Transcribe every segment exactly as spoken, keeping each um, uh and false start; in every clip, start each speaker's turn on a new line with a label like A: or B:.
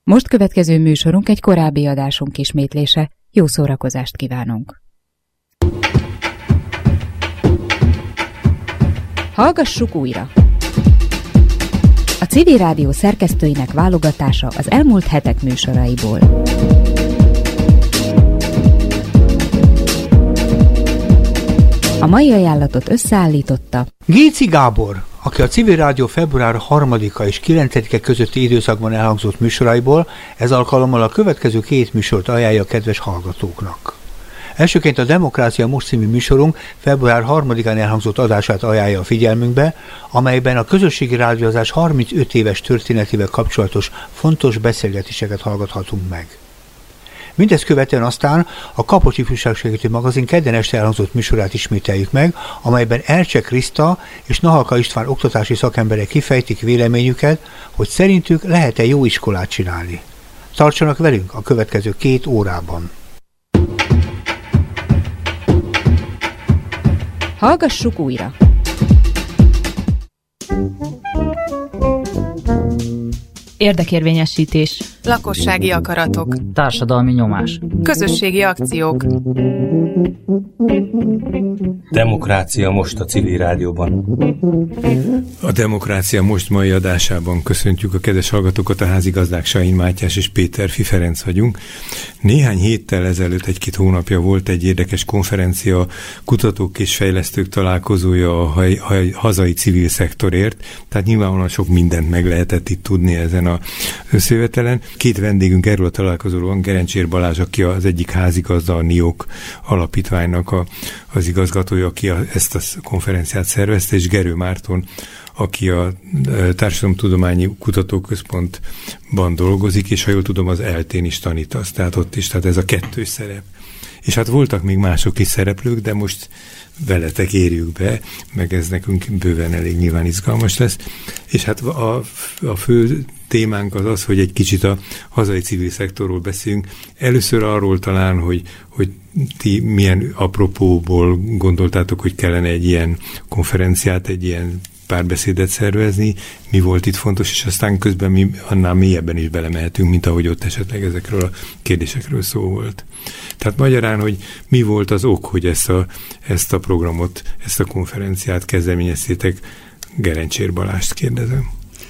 A: Most következő műsorunk egy korábbi adásunk ismétlése. Jó szórakozást kívánunk! Hallgassuk újra! A Civil Rádió szerkesztőinek válogatása az elmúlt hetek műsoraiból. A mai ajánlatot összeállította
B: Géci Gábor, aki a Civil Rádió február harmadika és kilencedike közötti időszakban elhangzott műsoraiból, ez alkalommal a következő két műsort ajánlja a kedves hallgatóknak. Elsőként a Demokrácia Most című műsorunk február harmadikán elhangzott adását ajánlja a figyelmünkbe, amelyben a közösségi rádiózás harmincöt éves történetével kapcsolatos fontos beszélgetéseket hallgathatunk meg. Mindezt követően aztán a Kapocs Ifjúságsegítő magazin kedden este elhangzott műsorát ismételjük meg, amelyben Ercse Kriszta és Nahalka István oktatási szakemberek kifejtik véleményüket, hogy szerintük lehet-e jó iskolát csinálni. Tartsanak velünk a következő két órában.
A: Hallgassuk újra!
C: Érdekérvényesítés.
D: Lakossági akaratok.
E: Társadalmi nyomás.
D: Közösségi akciók.
F: Demokrácia Most a Civil Rádióban.
G: A Demokrácia Most mai adásában köszöntjük a kedves hallgatókat, a házigazdák Sain Mátyás és Péterfi Ferenc vagyunk. Néhány héttel ezelőtt, egy-két hónapja volt egy érdekes konferencia, kutatók és fejlesztők találkozója a haj, haj, hazai civil szektorért, tehát nyilvánvalóan sok mindent meg lehetett itt tudni ezen a összejövetelen. Két vendégünk erről a találkozóról van, Gerencsér Balázs, aki az egyik házigazda, a NIOK alapítványnak a, az igazgatója, aki a, ezt a konferenciát szervezte, és Gerő Márton, aki a Társadalomtudományi Kutatóközpontban dolgozik, és ha jól tudom, az eltén is tanítasz, tehát ott is, tehát ez a kettős szerep. És hát voltak még mások is szereplők, de most veletek érjük be, meg ez nekünk bőven elég nyilván izgalmas lesz. És hát a, a fő témánk az az, hogy egy kicsit a hazai civil szektorról beszélünk. Először arról talán, hogy, hogy ti milyen apropóból gondoltátok, hogy kellene egy ilyen konferenciát, egy ilyen párbeszédet szervezni, mi volt itt fontos, és aztán közben mi annál mélyebben is belemehetünk, mint ahogy ott esetleg ezekről a kérdésekről szó volt. Tehát magyarán, hogy mi volt az ok, hogy ezt a, ezt a programot, ezt a konferenciát kezdeményeztétek, Gerencsér Balást kérdezem.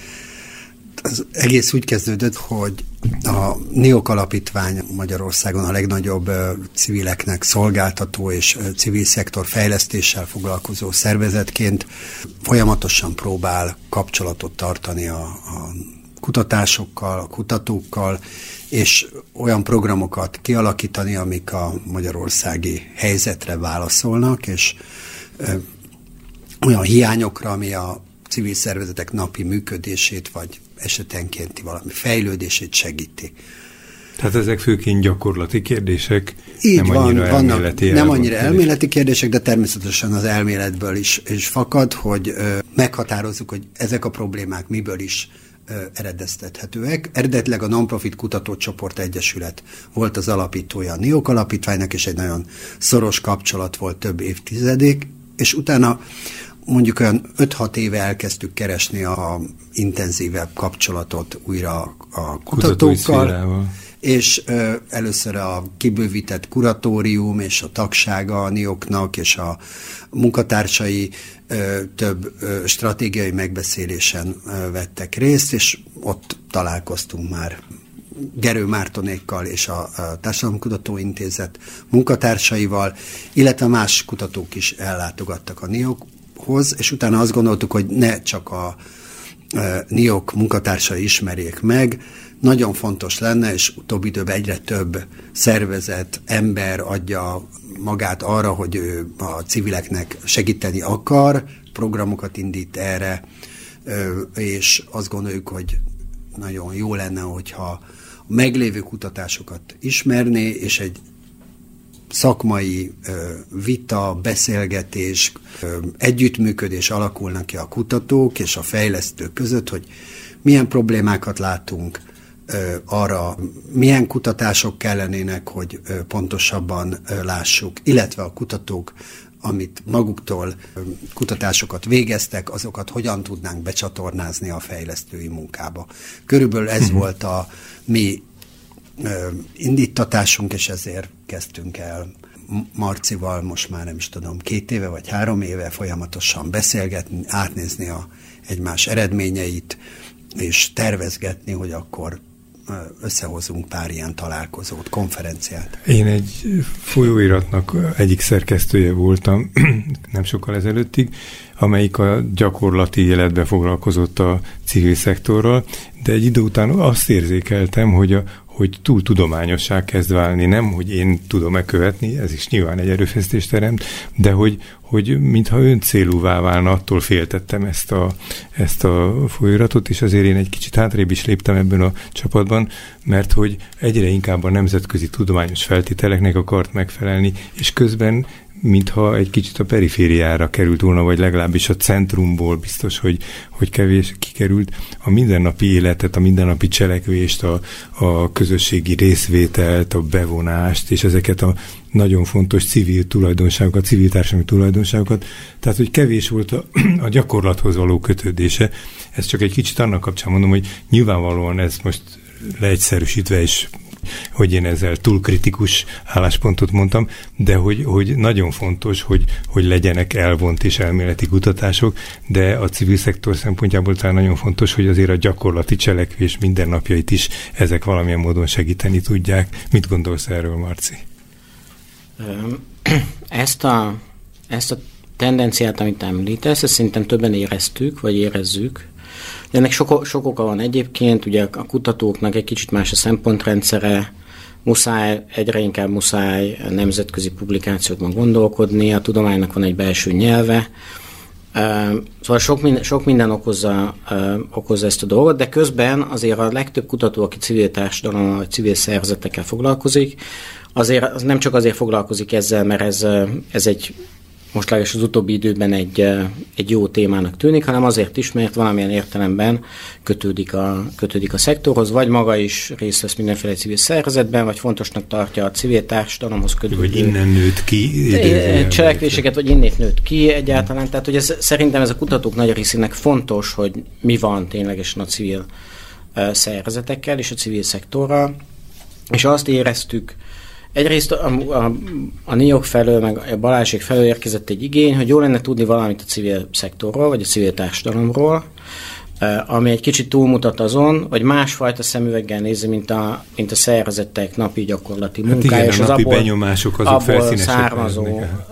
H: Az egész úgy kezdődött, hogy a NIOK alapítvány Magyarországon a legnagyobb civileknek szolgáltató és civil szektor fejlesztéssel foglalkozó szervezetként folyamatosan próbál kapcsolatot tartani a, a kutatásokkal, a kutatókkal, és olyan programokat kialakítani, amik a magyarországi helyzetre válaszolnak, és ö, olyan hiányokra, ami a civil szervezetek napi működését, vagy esetenkénti valami fejlődését segíti.
G: Tehát ezek főként gyakorlati kérdések,
H: így
G: nem
H: van,
G: annyira
H: vannak,
G: elméleti.
H: Nem annyira kérdés. elméleti kérdések, de természetesen az elméletből is, is fakad, hogy ö, meghatározzuk, hogy ezek a problémák miből is ö, eredeztethetőek. Eredetileg a Non-Profit Kutatócsoport Egyesület volt az alapítója a NIOK alapítványnak, és egy nagyon szoros kapcsolat volt több évtizedig, és utána mondjuk olyan öt-hat éve elkezdtük keresni a intenzívebb kapcsolatot újra a kutatókkal, és ö, először a kibővített kuratórium és a tagsága a NIOK-nak és a munkatársai ö, több ö, stratégiai megbeszélésen ö, vettek részt, és ott találkoztunk már Gerő Mártonékkal és a, a Társadalomkutató Intézet munkatársaival, illetve más kutatók is ellátogattak a NIOK-hoz, és utána azt gondoltuk, hogy ne csak a NIOK munkatársai ismerjék meg, nagyon fontos lenne, és utóbbi időben egyre több szervezet, ember adja magát arra, hogy ő a civileknek segíteni akar, programokat indít erre, és azt gondoljuk, hogy nagyon jó lenne, hogyha a meglévő kutatásokat ismerné, és egy szakmai vita, beszélgetés, együttműködés alakulna ki a kutatók és a fejlesztők között, hogy milyen problémákat látunk, arra milyen kutatások kellenének, hogy pontosabban lássuk, illetve a kutatók amit maguktól kutatásokat végeztek, azokat hogyan tudnánk becsatornázni a fejlesztői munkába. Körülbelül ez volt a mi indítatásunk, és ezért kezdtünk el Marcival most már nem is tudom, két éve vagy három éve folyamatosan beszélgetni, átnézni a egymás eredményeit, és tervezgetni, hogy akkor összehozunk pár ilyen találkozót, konferenciát.
G: Én egy folyóiratnak egyik szerkesztője voltam nem sokkal ezelőttig, amelyik a gyakorlati életbe foglalkozott a civil szektorral, de egy idő után azt érzékeltem, hogy a hogy túl tudományossá kezd válni, nem, hogy én tudom-e követni, ez is nyilván egy erőfeszítést teremt, de hogy, hogy mintha öncélúvá válna, attól féltettem ezt a, ezt a folyóiratot, és azért én egy kicsit hátrébb is léptem ebben a csapatban, mert hogy egyre inkább a nemzetközi tudományos feltételeknek akart megfelelni, és közben mintha egy kicsit a perifériára került volna, vagy legalábbis a centrumból biztos, hogy, hogy kevés kikerült. A mindennapi életet, a mindennapi cselekvést, a, a közösségi részvételt, a bevonást, és ezeket a nagyon fontos civil tulajdonságokat, civil társadalmi tulajdonságokat. Tehát, hogy kevés volt a, a gyakorlathoz való kötődése. Ez csak egy kicsit annak kapcsán mondom, hogy nyilvánvalóan ez most leegyszerűsítve is, hogy én ezzel túl kritikus álláspontot mondtam, de hogy, hogy nagyon fontos, hogy, hogy legyenek elvont és elméleti kutatások, de a civil szektor szempontjából talán nagyon fontos, hogy azért a gyakorlati cselekvés mindennapjait is ezek valamilyen módon segíteni tudják. Mit gondolsz erről, Marci?
C: Ezt a, ezt a tendenciát, amit említesz, ezt szerintem többen éreztük, vagy érezzük. De ennek sok, sok oka van egyébként, ugye a kutatóknak egy kicsit más a szempontrendszere, muszáj, egyre inkább muszáj nemzetközi publikációkban gondolkodni, a tudománynak van egy belső nyelve, szóval sok minden, sok minden okozza, okozza ezt a dolgot, de közben azért a legtöbb kutató, aki civil társadalom vagy civil szervezetekkel foglalkozik, azért az nem csak azért foglalkozik ezzel, mert ez, ez egy most legalábbis az utóbbi időben egy, egy jó témának tűnik, hanem azért is, mert valamilyen értelemben kötődik a, kötődik a szektorhoz, vagy maga is részt vesz mindenféle civil szervezetben, vagy fontosnak tartja a civil társadalomhoz kötődő...
G: Vagy innen nőtt ki.
C: Cselekvéseket, vagy innét nőtt ki egyáltalán. Tehát, hogy ez, szerintem ez a kutatók nagy részének fontos, hogy mi van ténylegesen a civil szervezetekkel és a civil szektorral. És azt éreztük, egyrészt a, a, a NIOK felől, meg a Balázsék felől érkezett egy igény, hogy jó lenne tudni valamit a civil szektorról, vagy a civil társadalomról, ami egy kicsit túlmutat azon, hogy másfajta szemüveggel nézi, mint a, mint a szervezetek napi gyakorlati
G: hát
C: munkája.
G: Igen,
C: és
G: a
C: az
G: napi
C: abból,
G: benyomások azok
C: abból származó.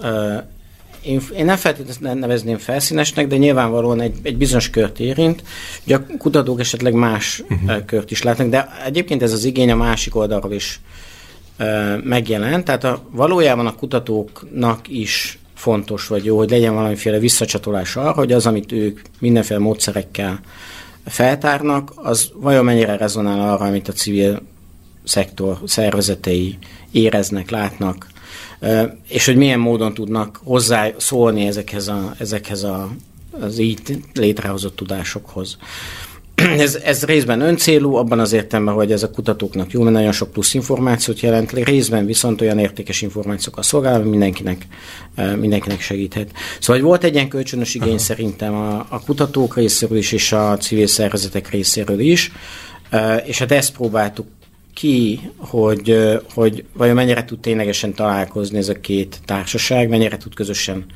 C: Én, én nem feltétlenül nevezném felszínesnek, de nyilvánvalóan egy, egy bizonyos kört érint. Ugye a kutatók esetleg más uh-huh. kört is látnak, de egyébként ez az igény a másik oldalról is megjelent, tehát a, valójában a kutatóknak is fontos, vagy jó, hogy legyen valamiféle visszacsatolás arra, hogy az, amit ők mindenféle módszerekkel feltárnak, az vajon mennyire rezonál arra, amit a civil szektor szervezetei éreznek, látnak, és hogy milyen módon tudnak hozzászólni ezekhez, a, ezekhez a, az így létrehozott tudásokhoz. Ez, ez részben öncélú, abban az értelemben, hogy ez a kutatóknak jó, mert nagyon sok plusz információt jelent, részben viszont olyan értékes információkkal szolgál, hogy mindenkinek, mindenkinek segíthet. Szóval volt egy ilyen kölcsönös igény Aha. szerintem a, a kutatók részéről is, és a civil szervezetek részéről is, és hát ezt próbáltuk ki, hogy, hogy vajon mennyire tud ténylegesen találkozni ez a két társaság, mennyire tud közösen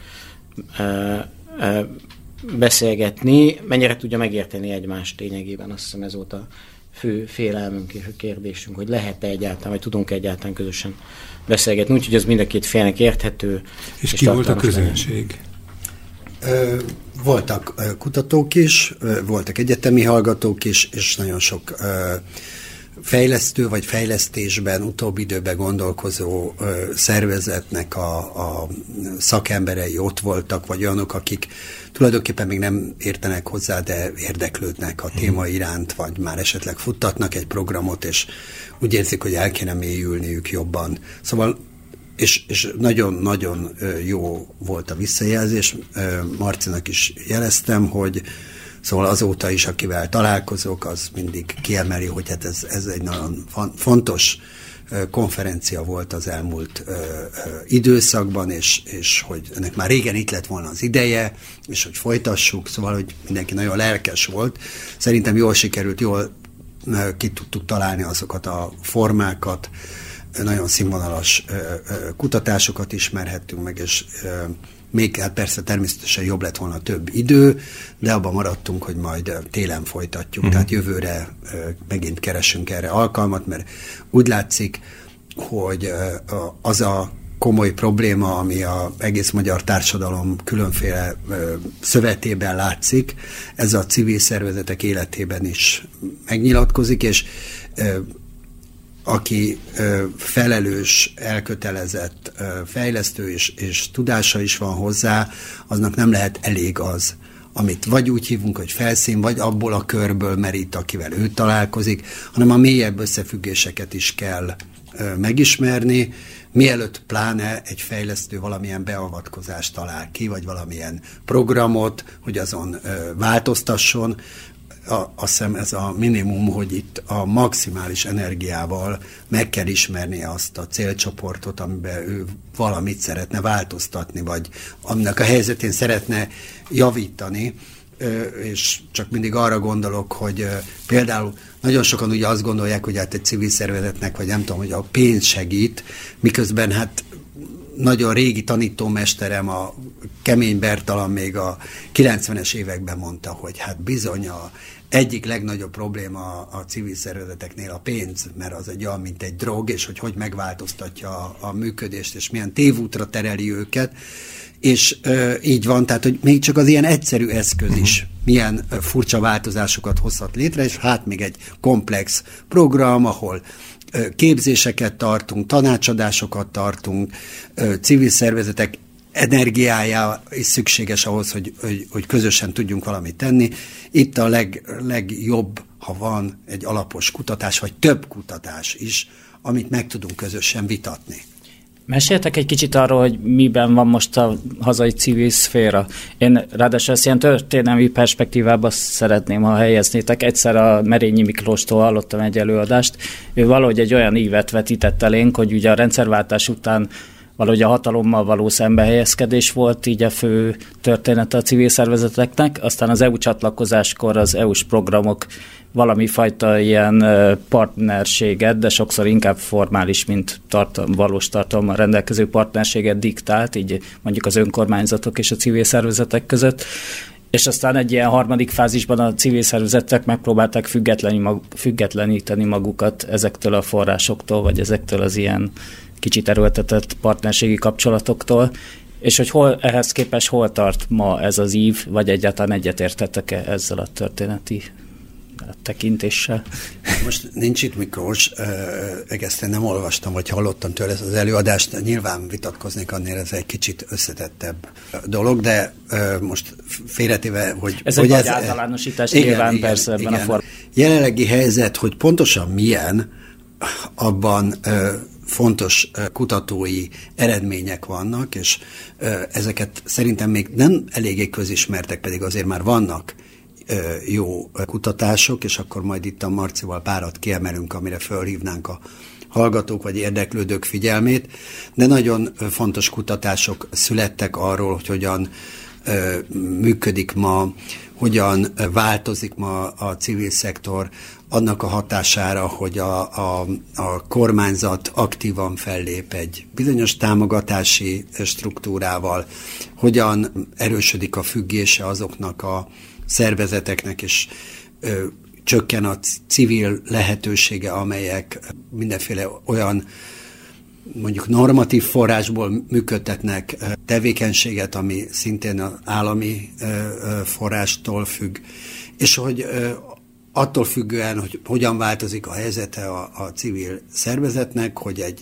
C: beszélgetni, mennyire tudja megérteni egymást lényegében. Azt hiszem ez volt a fő félelmünk és a kérdésünk, hogy lehet-e egyáltalán, vagy tudunk egyáltalán közösen beszélgetni. Úgyhogy ez mind a két félnek érthető.
G: És, és ki volt a közönség?
H: Ö, voltak ö, kutatók is, ö, voltak egyetemi hallgatók is, és nagyon sok ö, fejlesztő vagy fejlesztésben, utóbbi időben gondolkozó ö, szervezetnek a, a szakemberei ott voltak, vagy olyanok, akik tulajdonképpen még nem értenek hozzá, de érdeklődnek a téma iránt, vagy már esetleg futtatnak egy programot, és úgy érzik, hogy el kéne mélyülniük jobban. Szóval, és, és nagyon-nagyon jó volt a visszajelzés. Marcinak is jeleztem, hogy szóval azóta is, akivel találkozok, az mindig kiemeli, hogy hát ez, ez egy nagyon fontos konferencia volt az elmúlt időszakban, és, és hogy ennek már régen itt lett volna az ideje, és hogy folytassuk, szóval, hogy mindenki nagyon lelkes volt. Szerintem jól sikerült, jól ki tudtuk találni azokat a formákat, nagyon színvonalas kutatásokat ismerhettünk meg, és még hát persze természetesen jobb lett volna több idő, de abban maradtunk, hogy majd télen folytatjuk. Uh-huh. Tehát jövőre megint keresünk erre alkalmat, mert úgy látszik, hogy az a komoly probléma, ami az egész magyar társadalom különféle szövetében látszik, ez a civil szervezetek életében is megnyilatkozik, és aki ö, felelős, elkötelezett, ö, fejlesztő és, és tudása is van hozzá, aznak nem lehet elég az, amit vagy úgy hívunk, hogy felszín, vagy abból a körből merít, akivel ő találkozik, hanem a mélyebb összefüggéseket is kell ö, megismerni, mielőtt pláne egy fejlesztő valamilyen beavatkozást talál ki, vagy valamilyen programot, hogy azon ö, változtasson. A, azt hiszem ez a minimum, hogy itt a maximális energiával meg kell ismerni azt a célcsoportot, amiben ő valamit szeretne változtatni, vagy aminek a helyzetén szeretne javítani, és csak mindig arra gondolok, hogy például nagyon sokan ugye azt gondolják, hogy hát egy civil szervezetnek, vagy nem tudom, hogy a pénz segít, miközben hát nagyon régi tanítómesterem, a Kemény Bertalan még a kilencvenes években mondta, hogy hát bizony a egyik legnagyobb probléma a, a civil szervezeteknél a pénz, mert az egy olyan, mint egy drog, és hogy hogy megváltoztatja a, a működést, és milyen tévútra tereli őket, és ö, így van, tehát, hogy még csak az ilyen egyszerű eszköz is milyen ö, furcsa változásokat hozhat létre, és hát még egy komplex program, ahol ö, képzéseket tartunk, tanácsadásokat tartunk, ö, civil szervezetek energiája is szükséges ahhoz, hogy, hogy, hogy közösen tudjunk valamit tenni. Itt a leg, legjobb, ha van egy alapos kutatás, vagy több kutatás is, amit meg tudunk közösen vitatni.
E: Meséltek egy kicsit arról, hogy miben van most a hazai civil szféra. Én ráadásul ezt ilyen történelmi perspektívába szeretném, ha helyeznétek. Egyszer a Merényi Miklóstól hallottam egy előadást. Ő valahogy egy olyan ívet vetített elénk, hogy ugye a rendszerváltás után valahogy a hatalommal való szembehelyezkedés volt így a fő története a civil szervezeteknek, aztán az é u csatlakozáskor az é u-s programok valami fajta ilyen partnerséget, de sokszor inkább formális, mint tartal- valós tartalommal rendelkező partnerséget diktált, így mondjuk az önkormányzatok és a civil szervezetek között. És aztán egy ilyen harmadik fázisban a civil szervezetek megpróbálták függetleni mag- függetleníteni magukat ezektől a forrásoktól, vagy ezektől az ilyen kicsit erőltetett partnerségi kapcsolatoktól, és hogy hol, ehhez képest hol tart ma ez az ív, vagy egyáltalán egyetértettek-e ezzel a történeti tekintéssel?
H: Most nincs itt Miklós, egészen nem olvastam, vagy hallottam tőle ezt az előadást, nyilván vitatkoznék annél, ez egy kicsit összetettebb dolog, de most félretéve, hogy...
E: Ez
H: hogy
E: egy
H: ez,
E: általánosítás
H: igen,
E: nyilván
H: igen,
E: persze ebben
H: igen.
E: a formában.
H: Jelenlegi helyzet, hogy pontosan milyen, abban fontos kutatói eredmények vannak, és ezeket szerintem még nem eléggé közismertek, pedig azért már vannak jó kutatások, és akkor majd itt a Marcival párat kiemelünk, amire fölhívnánk a hallgatók vagy érdeklődők figyelmét, de nagyon fontos kutatások születtek arról, hogy hogyan működik ma, hogyan változik ma a civil szektor, annak a hatására, hogy a, a, a kormányzat aktívan fellép egy bizonyos támogatási struktúrával, hogyan erősödik a függése azoknak a szervezeteknek, és ö, csökken a civil lehetősége, amelyek mindenféle olyan mondjuk normatív forrásból működtetnek tevékenységet, ami szintén az állami forrástól függ, és hogy attól függően, hogy hogyan változik a helyzete a, a civil szervezetnek, hogy egy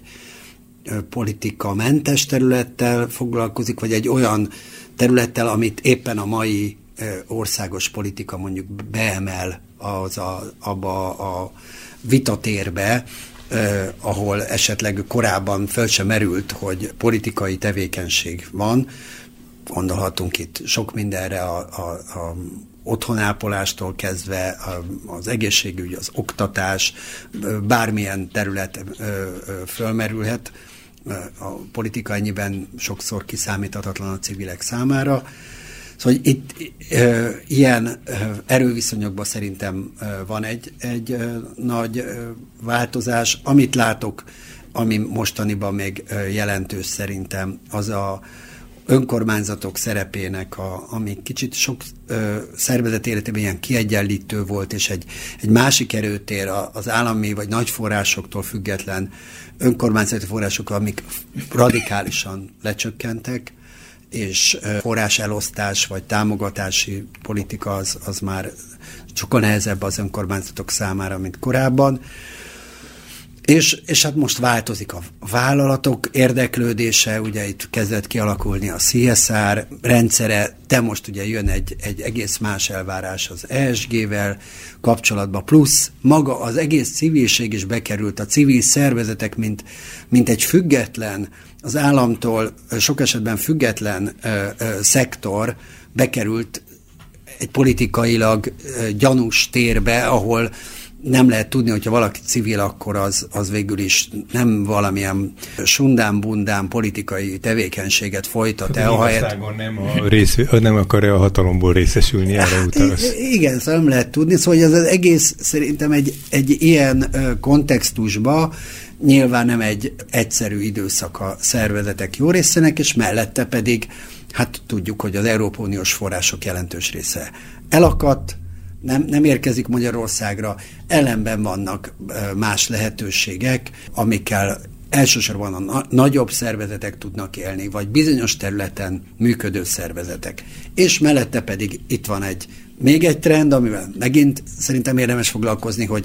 H: politikamentes területtel foglalkozik, vagy egy olyan területtel, amit éppen a mai országos politika mondjuk beemel az a, abba a vitatérbe, eh, ahol esetleg korábban föl sem merült, hogy politikai tevékenység van. Gondolhatunk itt sok mindenre, a, a, a otthonápolástól kezdve az egészségügy, az oktatás, bármilyen terület fölmerülhet. A politika ennyiben sokszor kiszámíthatatlan a civilek számára. Szóval itt e, ilyen e, erőviszonyokban szerintem e, van egy, egy e, nagy e, változás. Amit látok, ami mostaniban még e, jelentős szerintem, az a önkormányzatok szerepének, a, ami kicsit sok ö, szervezet életében ilyen kiegyenlítő volt, és egy, egy másik erőtér az állami vagy nagy forrásoktól független önkormányzati források, amik radikálisan lecsökkentek, és ö, forráselosztás vagy támogatási politika az, az már sokkal nehezebb az önkormányzatok számára, mint korábban. És, és hát most változik a vállalatok érdeklődése, ugye itt kezdett kialakulni a cé es er rendszere, de most ugye jön egy, egy egész más elvárás az é es gé-vel kapcsolatban, plusz maga az egész civilség is bekerült, a civil szervezetek, mint, mint egy független, az államtól sok esetben független ö, ö, szektor bekerült egy politikailag ö, gyanús térbe, ahol nem lehet tudni, hogyha valaki civil, akkor az, az végül is nem valamilyen sundán-bundán politikai tevékenységet folytat el.
G: Magyarországon nem, a rész, nem akar-e a hatalomból részesülni, erre utalsz?
H: Igen, szóval nem lehet tudni. Szóval ez az egész szerintem egy, egy ilyen kontextusban nyilván nem egy egyszerű időszak a szervezetek jó részének, és mellette pedig, hát tudjuk, hogy az Európai Uniós források jelentős része elakadt, Nem, nem érkezik Magyarországra, ellenben vannak más lehetőségek, amikkel elsősorban a na- nagyobb szervezetek tudnak élni, vagy bizonyos területen működő szervezetek. És mellette pedig itt van egy még egy trend, amivel megint szerintem érdemes foglalkozni, hogy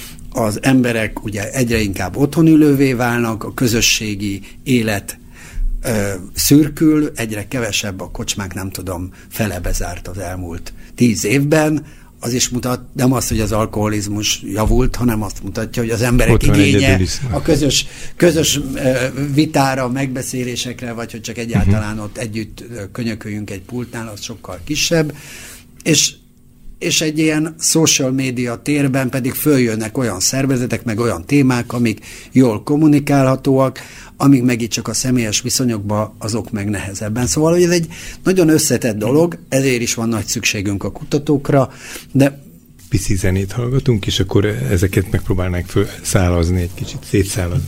H: az emberek ugye egyre inkább otthonülővé válnak, a közösségi élet ö, szürkül, egyre kevesebb a kocsmák, nem tudom, fele bezárt az elmúlt tíz évben. Az is mutat, nem az, hogy az alkoholizmus javult, hanem azt mutatja, hogy az emberek igénye a közös, közös vitára, megbeszélésekre, vagy hogy csak egyáltalán uh-huh. ott együtt könyököljünk egy pultnál, az sokkal kisebb. És, és egy ilyen social media térben pedig följönnek olyan szervezetek, meg olyan témák, amik jól kommunikálhatóak, amíg meg itt csak a személyes viszonyokban, azok meg nehezebben. Szóval, hogy ez egy nagyon összetett dolog, ezért is van nagy szükségünk a kutatókra, de...
G: Pici zenét hallgatunk, és akkor ezeket megpróbálnánk szálazni, egy kicsit szétszálazni.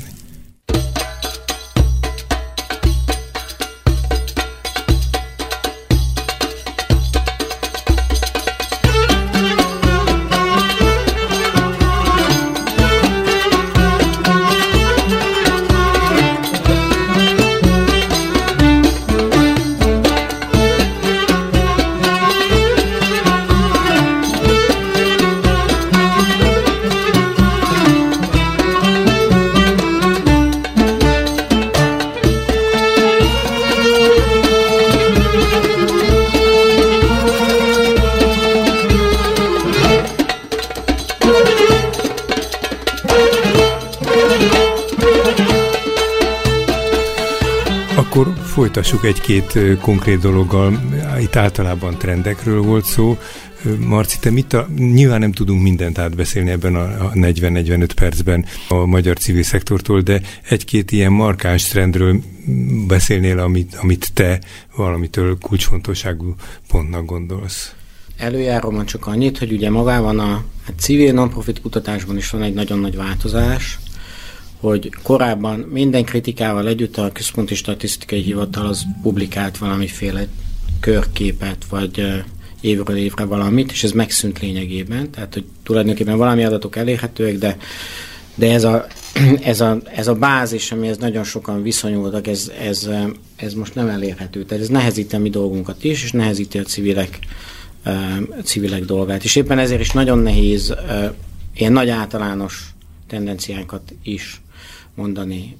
G: Folytassuk egy-két konkrét dologgal, itt általában trendekről volt szó. Marci, te mit a, nyilván nem tudunk mindent átbeszélni ebben a negyven-negyvenöt percben a magyar civil szektortól, de egy-két ilyen markáns trendről beszélnél, amit, amit te valamitől kulcsfontosságú pontnak gondolsz.
C: Előjáróban csak annyit, hogy ugye magában a, a civil non-profit kutatásban is van egy nagyon nagy változás, hogy korábban minden kritikával együtt a Központi Statisztikai Hivatal az publikált valamiféle körképet, vagy évről évre valamit, és ez megszűnt lényegében, tehát hogy tulajdonképpen valami adatok elérhetőek, de, de ez, a, ez, a, ez a bázis, amihez nagyon sokan viszonyultak, ez, ez, ez most nem elérhető. Tehát ez nehezíti a mi dolgunkat is, és nehezíti a civilek, a civilek dolgát. És éppen ezért is nagyon nehéz ilyen nagy általános tendenciánkat is mondani.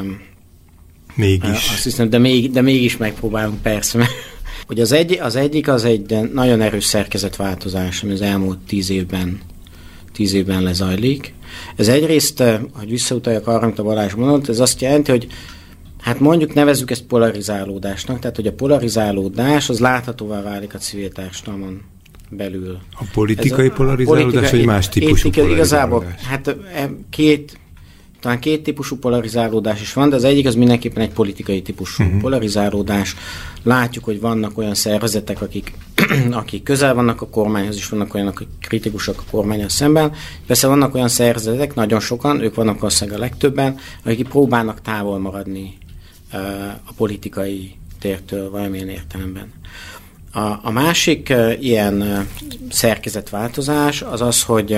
G: Mégis.
C: Azt hiszem, de, még, de mégis megpróbálunk, persze. Mert, hogy az, egy, az egyik az egy nagyon erős szerkezetváltozás, ami az elmúlt tíz évben, tíz évben lezajlik. Ez egyrészt, hogy visszautaljak arra, amit a Balázs mondott, ez azt jelenti, hogy hát mondjuk nevezzük ezt polarizálódásnak, tehát hogy a polarizálódás az láthatóvá válik a civil társadalmon belül.
G: A politikai a, polarizálódás, politika, vagy más típusú
C: étika,
G: polarizálódás?
C: Igazából, hát két, talán két típusú polarizálódás is van, de az egyik az mindenképpen egy politikai típusú uh-huh. polarizálódás. Látjuk, hogy vannak olyan szervezetek, akik, akik közel vannak a kormányhoz, és vannak olyanok, akik kritikusak a kormánnyal szemben. Persze vannak olyan szervezetek, nagyon sokan, ők vannak valószínűleg a legtöbben, akik próbálnak távol maradni uh, a politikai tértől valamilyen értelemben. A, a másik uh, ilyen uh, szerkezetváltozás az az, hogy,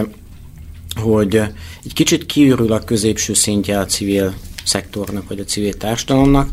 C: hogy egy kicsit kiürül a középső szintje a civil szektornak, vagy a civil társadalomnak.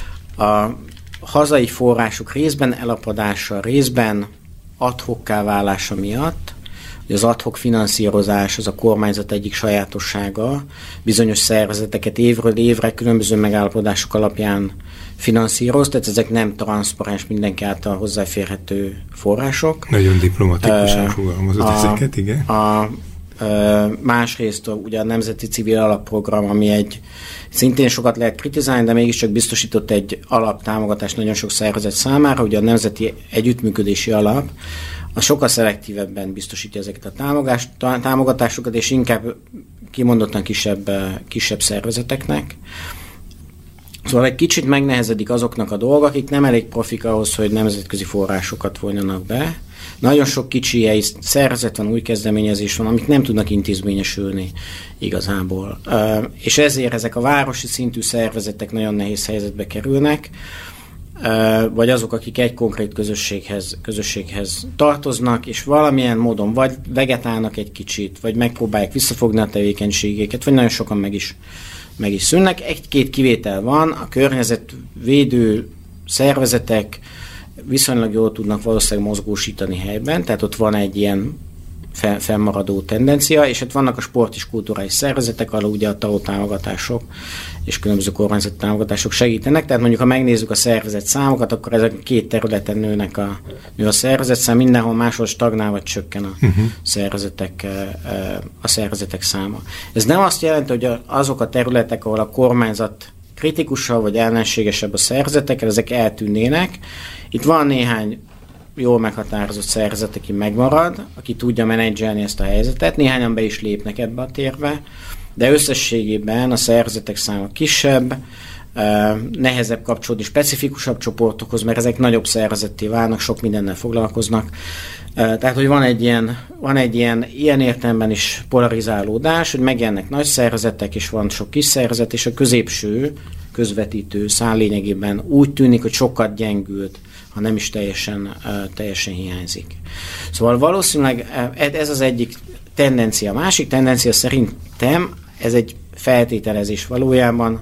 C: A hazai források részben elapadása, részben ad-hokká válása miatt, hogy az ad-hoc finanszírozás az a kormányzat egyik sajátossága, bizonyos szervezeteket évről évre különböző megállapodások alapján finanszíroz, tehát ezek nem transzparens, mindenki által hozzáférhető források.
G: Nagyon diplomatikusan uh, fogalmazott a, ezeket, igen.
C: A, Uh, másrészt ugye a Nemzeti Civil Alapprogram, ami egy szintén sokat lehet kritizálni, de mégiscsak biztosított egy alaptámogatást nagyon sok szervezet számára. Ugye a Nemzeti Együttműködési Alap a sokkal szelektívebben biztosítja ezeket a támogatásokat, és inkább kimondottan kisebb, kisebb szervezetek. Szóval egy kicsit megnehezedik azoknak a dolgok, akik nem elég profik ahhoz, hogy nemzetközi forrásokat vonjanak be. Nagyon sok kicsi helyi szervezet van, új kezdeményezés van, amik nem tudnak intézményesülni igazából. Uh, és ezért ezek a városi szintű szervezetek nagyon nehéz helyzetbe kerülnek, uh, vagy azok, akik egy konkrét közösséghez, közösséghez tartoznak, és valamilyen módon vagy vegetálnak egy kicsit, vagy megpróbálják visszafogni a tevékenységeket, vagy nagyon sokan meg is, meg is szűnnek. Egy-két kivétel van, a környezetvédő szervezetek viszonylag jól tudnak valószínűleg mozgósítani helyben, tehát ott van egy ilyen fennmaradó tendencia, és ott vannak a sport és kulturális szervezetek, ahol ugye a TAO támogatások és különböző kormányzati támogatások segítenek, tehát mondjuk ha megnézzük a szervezet számokat, akkor ezek két területen nőnek a, nő a szervezet szám, mindenhol máshol stagnál vagy csökken a, uh-huh. szervezetek, a szervezetek száma. Ez nem azt jelenti, hogy azok a területek, ahol a kormányzat kritikusabb vagy ellenségesebb a szervezetekkel, ezek eltűnnének. Itt van néhány jól meghatározott szervezet, aki megmarad, aki tudja menedzselni ezt a helyzetet, néhányan be is lépnek ebbe a térbe, de összességében a szervezetek száma kisebb, nehezebb kapcsolódni specifikusabb csoportokhoz, mert ezek nagyobb szervezetté válnak, sok mindennel foglalkoznak. Tehát, hogy van egy ilyen, van egy ilyen, ilyen értelemben is polarizálódás, hogy megjelennek nagy szervezetek, és van sok kis szervezet, és a középső közvetítő szál lényegében úgy tűnik, hogy sokat gyengült, ha nem is teljesen, teljesen hiányzik. Szóval valószínűleg ez az egyik tendencia. A másik tendencia szerintem, ez egy feltételezés valójában,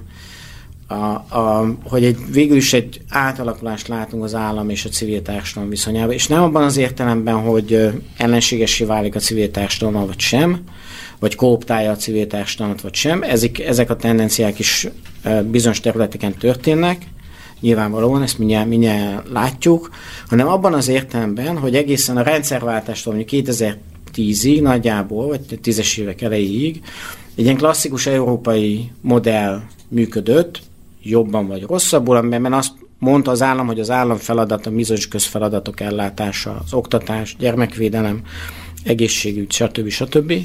C: A, a, hogy egy, végül is egy átalakulást látunk az állam és a civil társadalom viszonyában, és nem abban az értelemben, hogy ellenségessé válik a civil társadalom, vagy sem, vagy kooptálja a civil társadalmat, vagy sem. Ezek, ezek a tendenciák is bizonyos területeken történnek, nyilvánvalóan ezt mindjárt, mindjárt látjuk, hanem abban az értelemben, hogy egészen a rendszerváltástól mondjuk kétezer-tízig nagyjából, vagy tízes évek elejéig egy ilyen klasszikus európai modell működött, jobban vagy rosszabbul, amiben azt mondta az állam, hogy az állam feladata, bizonyos közfeladatok ellátása, az oktatás, gyermekvédelem, egészségügy, stb. stb.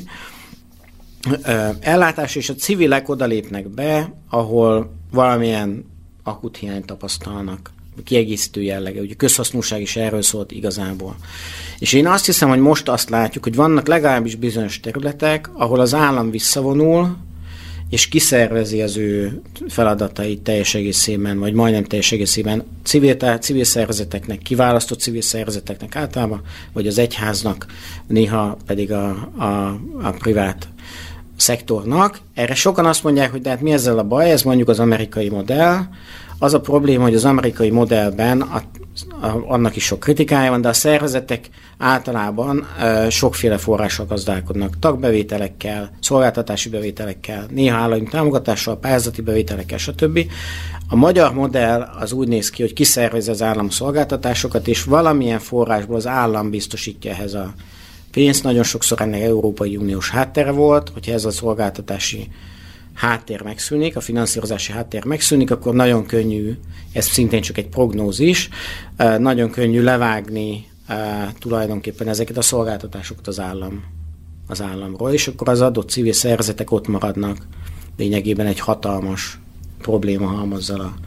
C: Ellátás, és a civilek odalépnek be, ahol valamilyen akut hiányt tapasztalnak, kiegészítő jellege. Ugye közhasznúság is erről szólt igazából. És én azt hiszem, hogy most azt látjuk, hogy vannak legalábbis bizonyos területek, ahol az állam visszavonul, és kiszervezi az ő feladatait teljes egészében, vagy majdnem teljes egészében civil, civil szervezeteknek, kiválasztott civil szervezeteknek általában, vagy az egyháznak, néha pedig a, a, a privát szektornak. Erre sokan azt mondják, hogy de hát mi ezzel a baj, ez mondjuk az amerikai modell. Az a probléma, hogy az amerikai modellben a, a, annak is sok kritikája van, de a szervezetek általában e, sokféle forrással gazdálkodnak, tagbevételekkel, szolgáltatási bevételekkel, néha állami támogatással, pályázati bevételekkel, stb. A magyar modell az úgy néz ki, hogy kiszervezi az állam szolgáltatásokat, és valamilyen forrásból az állam biztosítja ehhez a pénzt. Nagyon sokszor ennek Európai Uniós háttere volt, hogyha ez a szolgáltatási háttér megszűnik, a finanszírozási háttér megszűnik, akkor nagyon könnyű, ez szintén csak egy prognózis, nagyon könnyű levágni e, tulajdonképpen ezeket a szolgáltatásokat az állam, az államról, és akkor az adott civil szervezetek ott maradnak lényegében egy hatalmas probléma halmozzal a,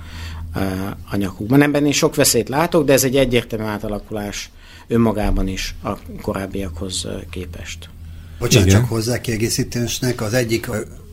C: e, a nyakukban. Ebben én sok veszélyt látok, de ez egy egyértelmű átalakulás önmagában is a korábbiakhoz képest.
H: Bocsánat, csak hozzá kiegészítésnek, az egyik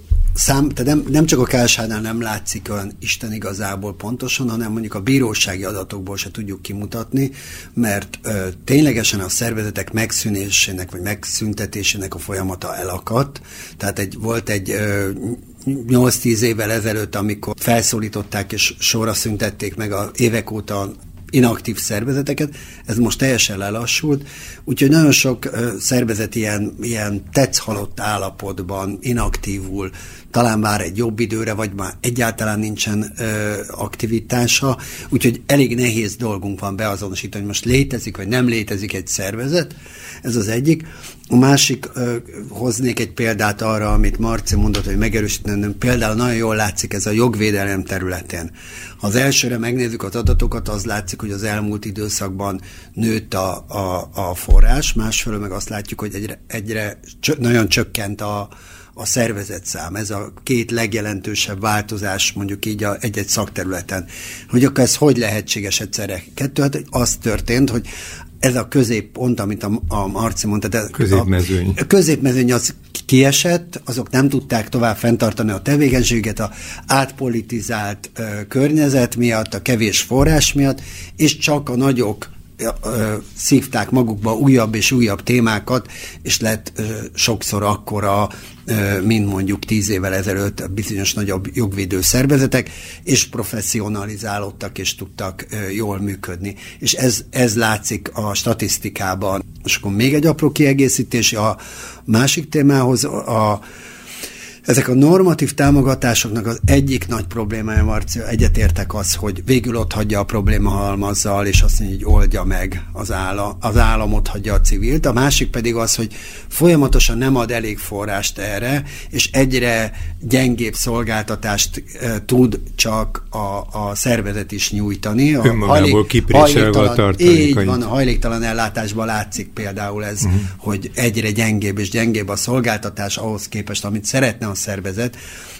H: szám, tehát nem, nem csak a ká es há-nál nem látszik olyan Isten igazából pontosan, hanem mondjuk a bírósági adatokból se tudjuk kimutatni, mert ö, ténylegesen a szervezetek megszűnésének, vagy megszüntetésének a folyamata elakadt. Tehát egy, volt egy ö, nyolc-tíz évvel ezelőtt, amikor felszólították és sorra szüntették meg a évek óta inaktív szervezeteket, ez most teljesen lelassult, úgyhogy nagyon sok ö, szervezet ilyen, ilyen tetszhalott állapotban, inaktívul, talán vár egy jobb időre, vagy már egyáltalán nincsen ö, aktivitása, úgyhogy elég nehéz dolgunk van beazonosítani, hogy most létezik, vagy nem létezik egy szervezet, ez az egyik. A másik, ö, hoznék egy példát arra, amit Marci mondott, hogy megerősíteni, például nagyon jól látszik ez a jogvédelem területén. Ha az elsőre megnézzük az adatokat, az látszik, hogy az elmúlt időszakban nőtt a, a, a forrás, másfelől meg azt látjuk, hogy egyre, egyre csö, nagyon csökkent a, a szervezetszám. Ez a két legjelentősebb változás mondjuk így a, egy-egy szakterületen. Hogy akkor ez hogy lehetséges egyszerre? Kettő, hát az történt, hogy ez a középpont, amit a, a Marci mondta, de
G: középmezőny.
H: A, a középmezőny az kiesett, azok nem tudták tovább fenntartani a tevékenységet, a átpolitizált ö, környezet miatt, a kevés forrás miatt, és csak a nagyok ö, szívták magukba újabb és újabb témákat, és lett ö, sokszor akkora, ö, mint mondjuk tíz évvel ezelőtt bizonyos nagyobb jogvédő szervezetek, és professzionalizálódtak, és tudtak ö, jól működni. És ez, ez látszik a statisztikában. És akkor még egy apró kiegészítés a másik témához, a ezek a normatív támogatásoknak az egyik nagy problémája, Marci, egyetértek az, hogy végül ott hagyja a probléma halmazzal, és azt mondja, hogy oldja meg az állam, az állam ott hagyja a civilt. A másik pedig az, hogy folyamatosan nem ad elég forrást erre, és egyre gyengébb szolgáltatást e, tud csak a, a szervezet is nyújtani. A
G: önmagából kipréselve tartani.
H: Így van, a hajléktalan ellátásban látszik például ez, uh-huh. hogy egyre gyengébb és gyengébb a szolgáltatás ahhoz képest, amit szeretne a szervezet,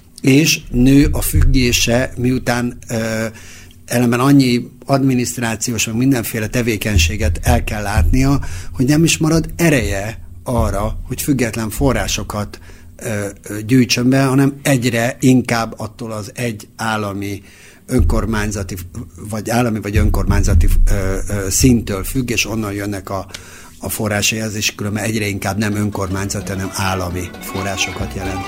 H: és nő a függése, miután ö, ellenben annyi adminisztrációs, meg mindenféle tevékenységet el kell látnia, hogy nem is marad ereje arra, hogy független forrásokat ö, ö, gyűjtsön be, hanem egyre inkább attól az egy állami önkormányzati, vagy állami, vagy önkormányzati ö, ö, szinttől függ, és onnan jönnek a a forrásai, ez is különben egyre inkább nem önkormányzati, hanem állami forrásokat jelent.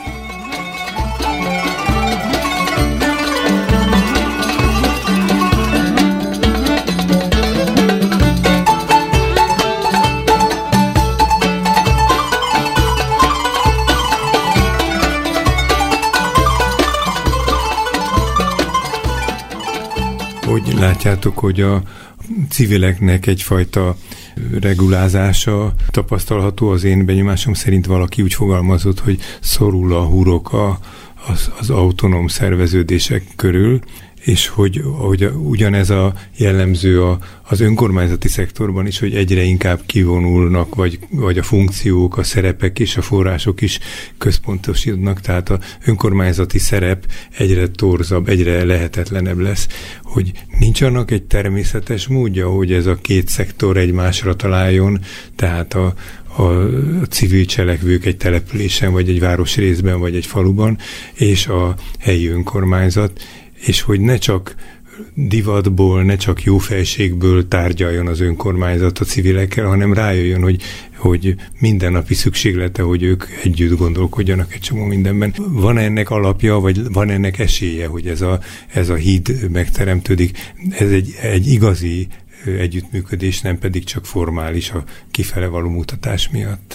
G: Hogy látjátok, hogy a civileknek egyfajta regulázása tapasztalható? Az én benyomásom szerint valaki úgy fogalmazott, hogy szorul a hurok a, az, az autonóm szerveződések körül, és hogy, hogy ugyanez a jellemző a, az önkormányzati szektorban is, hogy egyre inkább kivonulnak, vagy, vagy a funkciók, a szerepek és a források is központosítnak, tehát az önkormányzati szerep egyre torzabb, egyre lehetetlenebb lesz, hogy nincs annak egy természetes módja, hogy ez a két szektor egymásra találjon, tehát a, a civil cselekvők egy településen, vagy egy városrészben, vagy egy faluban, és a helyi önkormányzat, és hogy ne csak divatból, ne csak jófejségből tárgyaljon az önkormányzat a civilekkel, hanem rájöjjön, hogy, hogy mindennapi szükséglete, hogy ők együtt gondolkodjanak egy csomó mindenben. Van ennek alapja, vagy van ennek esélye, hogy ez a, ez a híd megteremtődik? Ez egy, egy igazi együttműködés, nem pedig csak formális a kifele való mutatás miatt.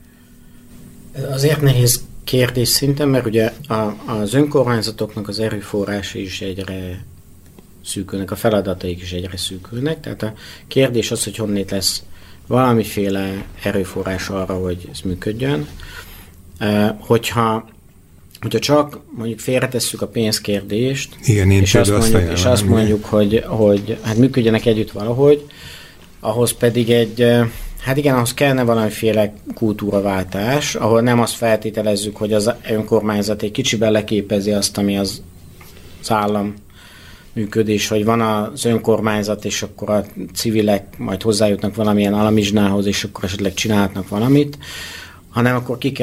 C: Azért nehéz kérdés szinten, mert ugye a, az önkormányzatoknak az erőforrásai is egyre szűkülnek, a feladataik is egyre szűkülnek, tehát a kérdés az, hogy honnét lesz valamiféle erőforrás arra, hogy ez működjön. Hogyha, hogyha csak mondjuk félretesszük a pénzkérdést,
G: igen, én
C: és azt
G: azt
C: mondjuk, és azt mondjuk hogy, hogy hát működjenek együtt valahogy, ahhoz pedig egy, hát igen, ahhoz kellene valamiféle kultúraváltás, ahol nem azt feltételezzük, hogy az önkormányzat egy kicsiben leképezi azt, ami az, az állam működés, hogy van az önkormányzat, és akkor a civilek majd hozzájutnak valamilyen alamizsnához, és akkor esetleg csinálhatnak valamit, hanem akkor ki kell